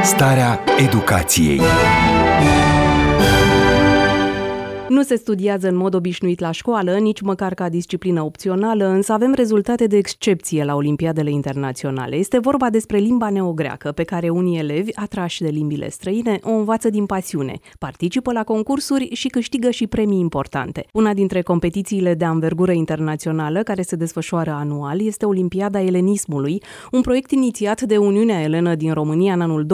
Starea educației. Nu se studiază în mod obișnuit la școală, nici măcar ca disciplină opțională, însă avem rezultate de excepție la olimpiadele internaționale. Este vorba despre limba neogreacă, pe care unii elevi, atrași de limbile străine, o învață din pasiune, participă la concursuri și câștigă și premii importante. Una dintre competițiile de anvergură internațională care se desfășoară anual este Olimpiada Elenismului, un proiect inițiat de Uniunea Elenă din România în anul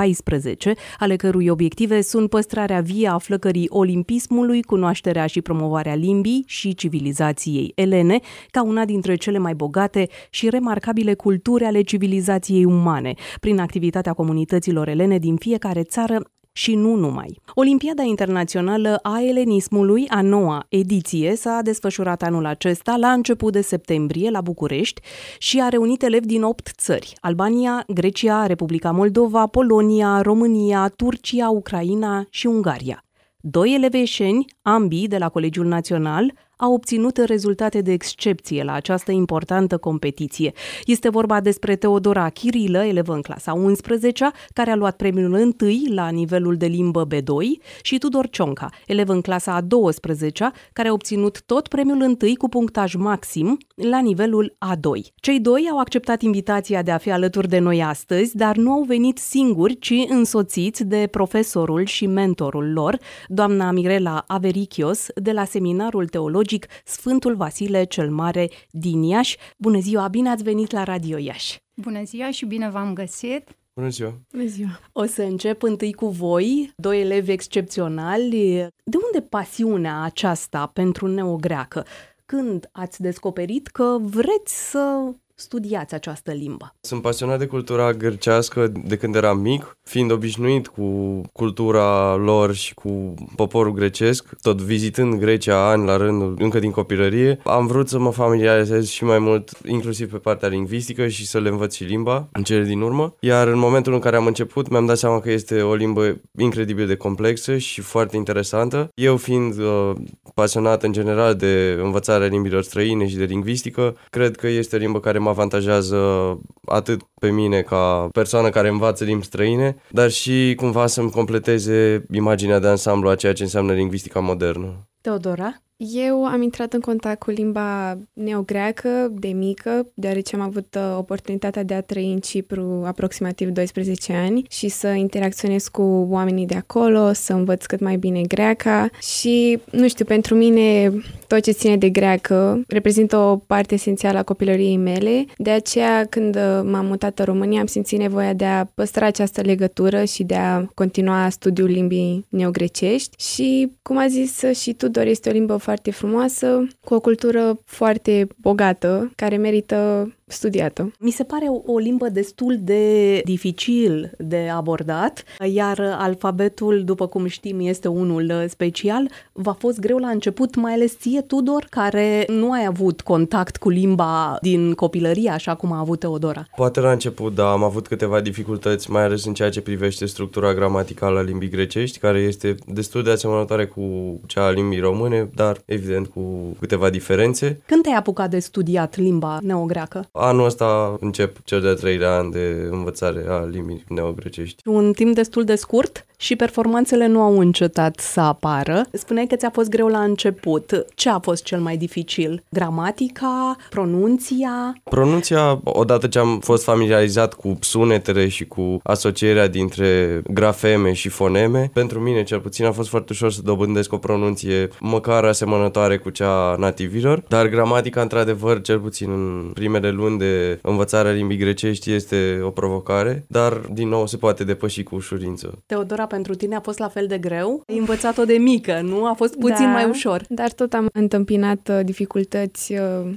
2014, ale cărui obiective sunt păstrarea vie a flăcării olimpismului, cunoașterea și promovarea limbii și civilizației elene ca una dintre cele mai bogate și remarcabile culturi ale civilizației umane, prin activitatea comunităților elene din fiecare țară și nu numai. Olimpiada Internațională a Elenismului, a 9-a ediție, s-a desfășurat anul acesta la început de septembrie la București și a reunit elevi din 8 țări: Albania, Grecia, Republica Moldova, Polonia, România, Turcia, Ucraina și Ungaria. 2 eleveșeni, ambii de la Colegiul Național, au obținut rezultate de excepție la această importantă competiție. Este vorba despre Teodora Chirilă, elevă în clasa 11-a, care a luat premiul întâi la nivelul de limbă B2, și Tudor Cionca, elev în clasa a 12-a, care a obținut tot premiul întâi cu punctaj maxim la nivelul A2. Cei doi au acceptat invitația de a fi alături de noi astăzi, dar nu au venit singuri, ci însoțiți de profesorul și mentorul lor, doamna Mirela Averichios, de la Seminarul Teologic Sfântul Vasile cel Mare din Iași. Bună ziua, bine ați venit la Radio Iași! Bună ziua și bine v-am găsit! Bună ziua! Bună ziua! O să încep întâi cu voi, 2 elevi excepționali. De unde pasiunea aceasta pentru neogreacă? Când ați descoperit că vreți să studiați această limbă? Sunt pasionat de cultura grecească de când eram mic, fiind obișnuit cu cultura lor și cu poporul grecesc, tot vizitând Grecia ani la rând, încă din copilărie. Am vrut să mă familiarizez și mai mult, inclusiv pe partea lingvistică, și să le învăț și limba în cele din urmă. Iar în momentul în care am început, mi-am dat seama că este o limbă incredibil de complexă și foarte interesantă. Eu fiind pasionat în general de învățarea limbilor străine și de lingvistică, cred că este o limbă care mă avantajează atât pe mine ca persoană care învață limbi străine, dar și cumva să-mi completeze imaginea de ansamblu a ceea ce înseamnă lingvistica modernă. Teodora? Eu am intrat în contact cu limba neogreacă de mică, deoarece am avut oportunitatea de a trăi în Cipru aproximativ 12 ani și să interacționez cu oamenii de acolo, să învăț cât mai bine greaca și, nu știu, pentru mine tot ce ține de greacă reprezintă o parte esențială a copilăriei mele. De aceea, când m-am mutat în România, am simțit nevoia de a păstra această legătură și de a continua studiul limbii neogrecești și, cum a zis și Tudor, este o limbă foarte frumoasă, cu o cultură foarte bogată, care merită studiată. Mi se pare o limbă destul de dificil de abordat, iar alfabetul, după cum știm, este unul special. V-a fost greu la început, mai ales ție, Tudor, care nu ai avut contact cu limba din copilărie, așa cum a avut Teodora? Poate la început, da, am avut câteva dificultăți, mai ales în ceea ce privește structura gramaticală a limbii grecești, care este destul de asemănătoare cu cea a limbii române, dar evident cu câteva diferențe. Când te-ai apucat de studiat limba neogreacă? Anul ăsta încep cel de-al 3-lea an de învățare a limbii neogrecești. Un timp destul de scurt și performanțele nu au încetat să apară. Spuneai că ți-a fost greu la început. Ce a fost cel mai dificil? Gramatica? Pronunția? Pronunția, odată ce am fost familiarizat cu sunetele și cu asocierea dintre grafeme și foneme, pentru mine cel puțin a fost foarte ușor să dobândesc o pronunție măcar asemănătoare cu cea a nativilor, dar gramatica, într-adevăr, cel puțin în primele luni de învățarea limbii grecești, este o provocare, dar din nou se poate depăși cu ușurință. Teodora, pentru tine a fost la fel de greu? Ai învățat-o de mică, nu? A fost puțin mai ușor. Dar tot am întâmpinat dificultăți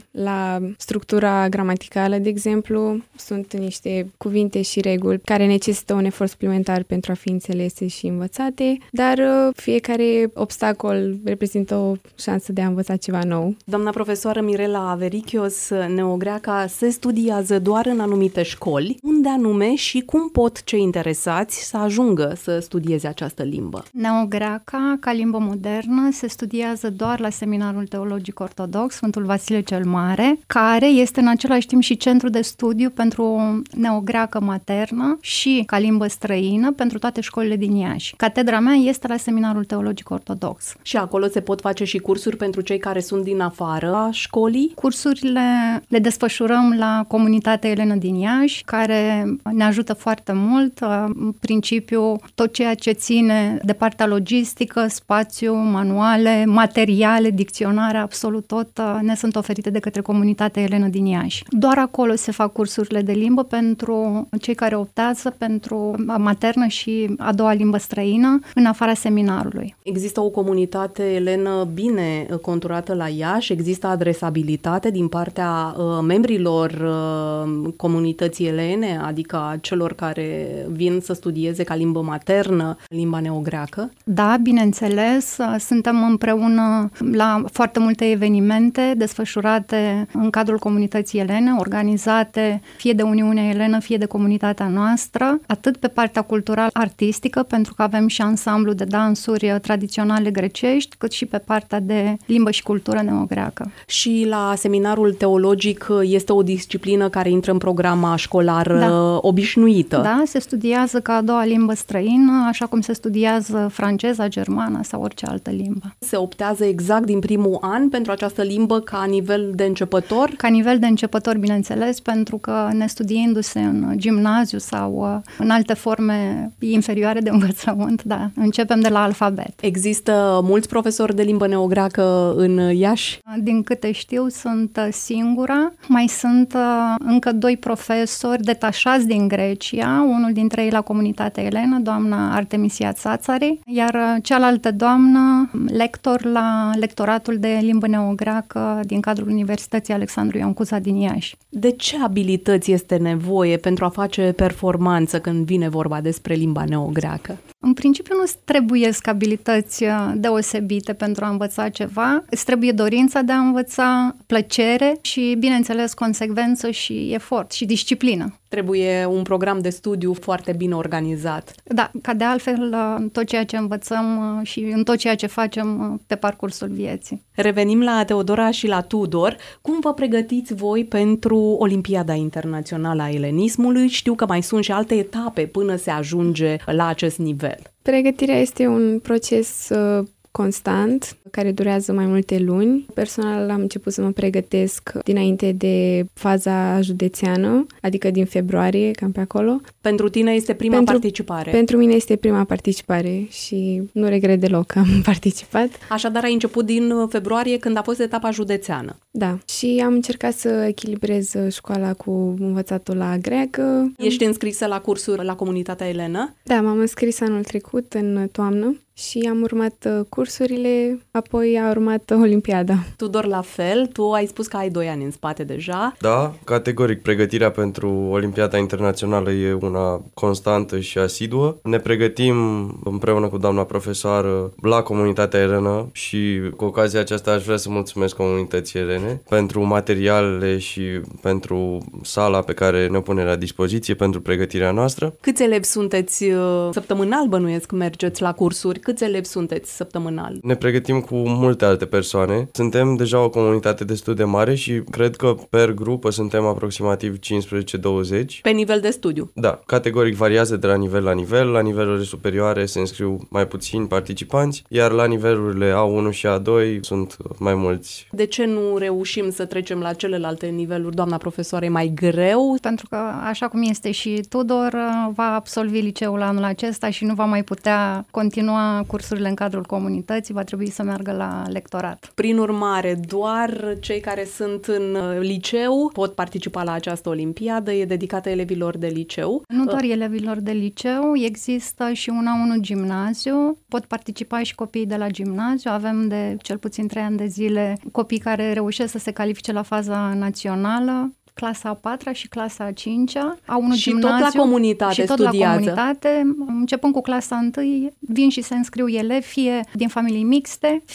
la structura gramaticală, de exemplu. Sunt niște cuvinte și reguli care necesită un efort suplimentar pentru a fi înțelese și învățate, dar fiecare obstacol reprezintă o șansă de a învăța ceva nou. Doamna profesoară Mirela Averichios, neogreaca se studiază doar în anumite școli, unde anume și cum pot cei interesați să ajungă să studieze această limbă? Neogreaca, ca limbă modernă, se studiază doar la Seminarul Teologic Ortodox Sfântul Vasile cel Mare, care este în același timp și centru de studiu pentru neogreacă maternă și ca limbă străină pentru toate școlile din Iași. Catedra mea este la Seminarul Teologic Ortodox. Și acolo se pot face și cursuri pentru cei care sunt din afara școlii? Cursurile le desfășurăm la Comunitatea Elenă din Iași, care ne ajută foarte mult. În principiu, tot ceea ce ține de partea logistică, spațiu, manuale, materiale, dicționare, absolut tot ne sunt oferite de către Comunitatea Elenă din Iași. Doar acolo se fac cursurile de limbă pentru cei care optează pentru maternă și a doua limbă străină în afara seminarului. Există o comunitate elenă bine conturată la Iași? Există adresabilitate din partea membrilor comunității elene, adică a celor care vin să studieze ca limbă maternă limba neogreacă? Da, bineînțeles. Suntem împreună la foarte multe evenimente desfășurate în cadrul comunității elene, organizate fie de Uniunea Elenă, fie de comunitatea noastră, atât pe partea cultural-artistică, pentru că avem și ansamblu de dansuri tradiționale grecești, cât și pe partea de limbă și cultură neogreacă. Și la seminarul teologic este o disciplină care intră în programa școlară obișnuită. Da, se studiază ca a doua limbă străină, așa cum se studiază franceza, germana sau orice altă limbă. Se optează exact din primul an pentru această limbă ca nivel de începător? Ca nivel de începător, bineînțeles, pentru că nestudiindu-se în gimnaziu sau în alte forme inferioare de învățământ, da, începem de la alfabet. Există mulți profesori de limbă neogreacă în Iași? Din câte știu, sunt singura. Mai sunt încă 2 profesori detașați din Grecia, unul dintre ei la comunitatea elenă, doamna Artemisia Țațari, iar cealaltă doamnă, lector la lectoratul de limbă neogreacă din cadrul Universității Alexandru Ioan Cuza din Iași. De ce abilități este nevoie pentru a face performanță când vine vorba despre limba neogreacă? În principiu nu trebuiesc abilități deosebite pentru a învăța ceva, îți trebuie dorința de a învăța, plăcere și, bineînțeles, consecvență și efort și disciplină. Trebuie un program de studiu foarte bine organizat. Da, ca de altfel în tot ceea ce învățăm și în tot ceea ce facem pe parcursul vieții. Revenim la Teodora și la Tudor. Cum vă pregătiți voi pentru Olimpiada Internațională a Elenismului? Știu că mai sunt și alte etape până se ajunge la acest nivel. Pregătirea este un proces constant, care durează mai multe luni. Personal am început să mă pregătesc dinainte de faza județeană, adică din februarie, cam pe acolo. Pentru tine este prima participare? Pentru mine este prima participare și nu regret deloc că am participat. Așadar ai început din februarie când a fost etapa județeană. Da, și am încercat să echilibrez școala cu învățatul la greacă. Ești înscrisă la cursuri la comunitatea elenă? Da, m-am înscris anul trecut, în toamnă, și am urmat cursurile, apoi a urmat Olimpiada. Tudor, la fel, tu ai spus că ai 2 ani în spate deja. Da, categoric, pregătirea pentru Olimpiada Internațională e una constantă și asiduă. Ne pregătim împreună cu doamna profesoară la comunitatea elenă și cu ocazia aceasta aș vrea să mulțumesc comunității elene pentru materialele și pentru sala pe care ne pune la dispoziție pentru pregătirea noastră. Câți elevi sunteți săptămânal, bănuiesc, mergeți la cursuri? Câți elevi sunteți săptămânal? Ne pregătim cu multe alte persoane. Suntem deja o comunitate destul de mare și cred că per grupă suntem aproximativ 15-20. Pe nivel de studiu? Da, categoric variază de la nivel la nivel. La nivelurile superioare se înscriu mai puțini participanți, iar la nivelurile A1 și A2 sunt mai mulți. De ce nu reușim să trecem la celelalte niveluri, doamna profesoară? E mai greu? Pentru că, așa cum este și Tudor, va absolvi liceul anul acesta și nu va mai putea continua cursurile în cadrul comunității, va trebui să meargă la lectorat. Prin urmare, doar cei care sunt în liceu pot participa la această olimpiadă, e dedicată elevilor de liceu. Nu doar elevilor de liceu, există și un A1 gimnaziu, pot participa și copiii de la gimnaziu, avem de cel puțin 3 ani de zile copii care reușesc să se califice la faza națională, clasa a 4-a și clasa a 5-a, A1 și gimnaziu, tot la comunitate și tot studiază. La comunitate, începând cu clasa 1, vin și se înscriu elevi, fie din familii mixte, fie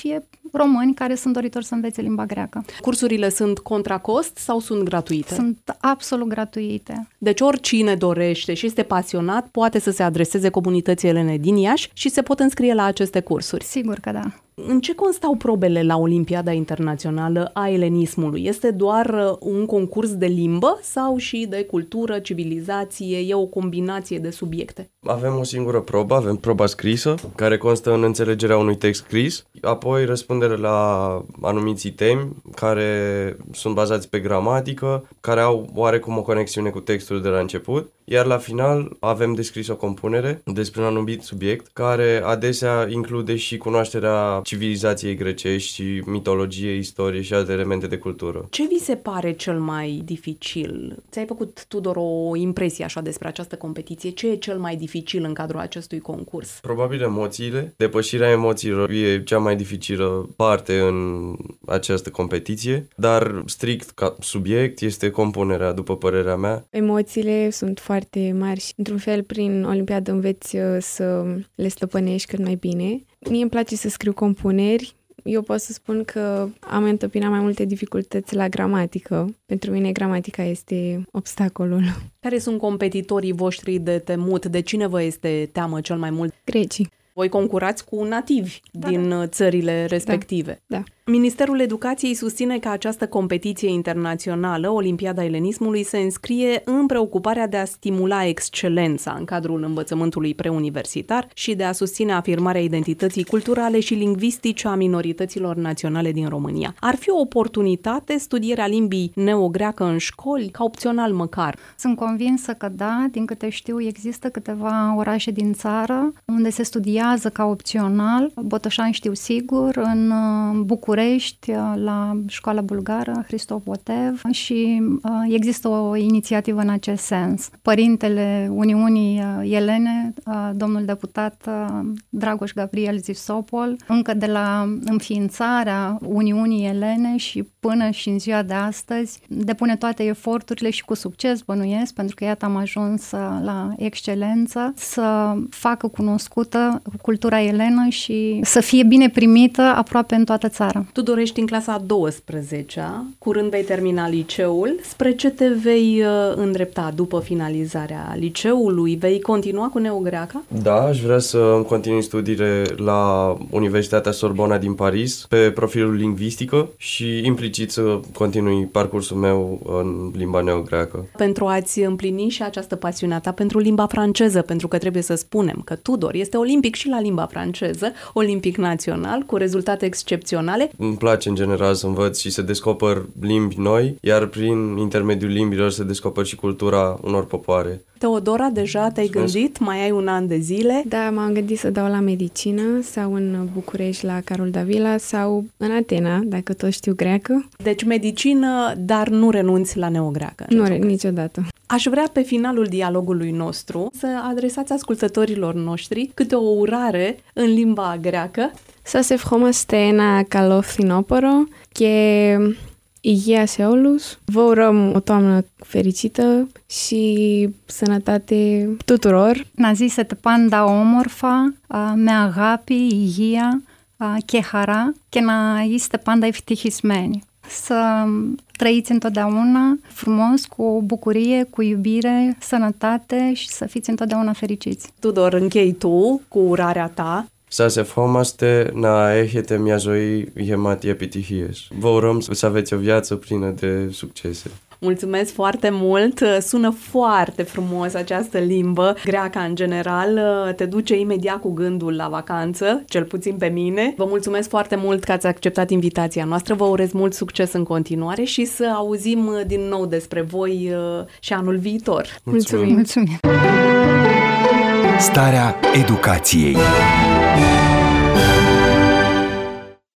români care sunt doritori să învețe limba greacă. Cursurile sunt contra cost sau sunt gratuite? Sunt absolut gratuite. Deci oricine dorește și este pasionat poate să se adreseze comunității elene din Iași și se pot înscrie la aceste cursuri. Sigur că da. În ce constau probele la Olimpiada Internațională a Elenismului? Este doar un concurs de limbă sau și de cultură, civilizație? E o combinație de subiecte? Avem o singură probă, avem proba scrisă, care constă în înțelegerea unui text scris, apoi răspundere la anumiți temi care sunt bazați pe gramatică, care au oarecum o conexiune cu textul de la început, iar la final avem descris o compunere despre un anumit subiect, care adesea include și cunoașterea civilizației grecești și mitologie, istorie și alte elemente de cultură. Ce vi se pare cel mai dificil? Ți-ai făcut, Tudor, o impresie așa despre această competiție? Ce e cel mai dificil în cadrul acestui concurs? Probabil emoțiile. Depășirea emoțiilor e cea mai dificilă parte în această competiție, dar strict ca subiect este compunerea, după părerea mea. Emoțiile sunt foarte mari și, într-un fel, prin Olimpiadă înveți să le stăpânești cât mai bine. Mie îmi place să scriu compuneri. Eu pot să spun că am întâmpinat mai multe dificultăți la gramatică. Pentru mine gramatica este obstacolul. Care sunt competitorii voștri de temut? De cine vă este teamă cel mai mult? Grecii. Voi concurați cu nativi din țările respective. Da. Ministerul Educației susține că această competiție internațională, Olimpiada Elenismului, se înscrie în preocuparea de a stimula excelența în cadrul învățământului preuniversitar și de a susține afirmarea identității culturale și lingvistice a minorităților naționale din România. Ar fi o oportunitate studierea limbii neogreacă în școli, ca opțional măcar? Sunt convinsă că da, din câte știu există câteva orașe din țară unde se studiază ca opțional. Botoșani știu sigur, în București, la școala bulgară, Hristov Botev, și există o inițiativă în acest sens. Părintele Uniunii Elene, domnul deputat Dragoș Gabriel Zisopol, încă de la înființarea Uniunii Elene și până și în ziua de astăzi, depune toate eforturile și cu succes, bănuiesc, pentru că iată am ajuns la excelență, să facă cunoscută cultura elenă și să fie bine primită aproape în toată țara. Tu dorești în clasa a 12-a, curând vei termina liceul. Spre ce te vei îndrepta după finalizarea liceului? Vei continua cu neogreaca? Da, aș vrea să continui studiile la Universitatea Sorbona din Paris pe profilul lingvistică și implicit să continui parcursul meu în limba neogreacă. Pentru a-ți împlini și această pasiune ta pentru limba franceză, pentru că trebuie să spunem că Tudor este olimpic și la limba franceză, olimpic național, cu rezultate excepționale. Îmi place în general să învăț și să descoper limbi noi, iar prin intermediul limbilor să descoper și cultura unor popoare. Teodora, deja te-ai gândit? Mai ai un an de zile? Da, m-am gândit să dau la medicină sau în București la Carol Davila sau în Atena, dacă tot știu greacă. Deci medicină, dar nu renunți la neogreacă. Nu, niciodată. Aș vrea pe finalul dialogului nostru să adresați ascultătorilor noștri câte o urare în limba greacă. Σας ευχόμαστε ένα καλό φθινόπωρο και υγεία σε όλους. Vă urăm o toamnă fericită și sănătate tuturor. Να ζήσετε πάντα όμορφα, με αγάπη, υγεία και χαρά και να είστε πάντα ευτυχισμένοι. Să trăiți întotdeauna frumos, cu bucurie, cu iubire, sănătate și să fiți întotdeauna fericiți. Tudor, închei tu cu urarea ta. Σας ευχόμαστε να έχετε μια ζωή γεμάτη επιτυχίες. Vă urăm să aveți o viață plină de succese. Mulțumesc foarte mult, sună foarte frumos această limbă, greaca în general, te duce imediat cu gândul la vacanță, cel puțin pe mine. Vă mulțumesc foarte mult că ați acceptat invitația noastră, vă urez mult succes în continuare și să auzim din nou despre voi și anul viitor. Mulțumim! Mulțumim! Starea educației.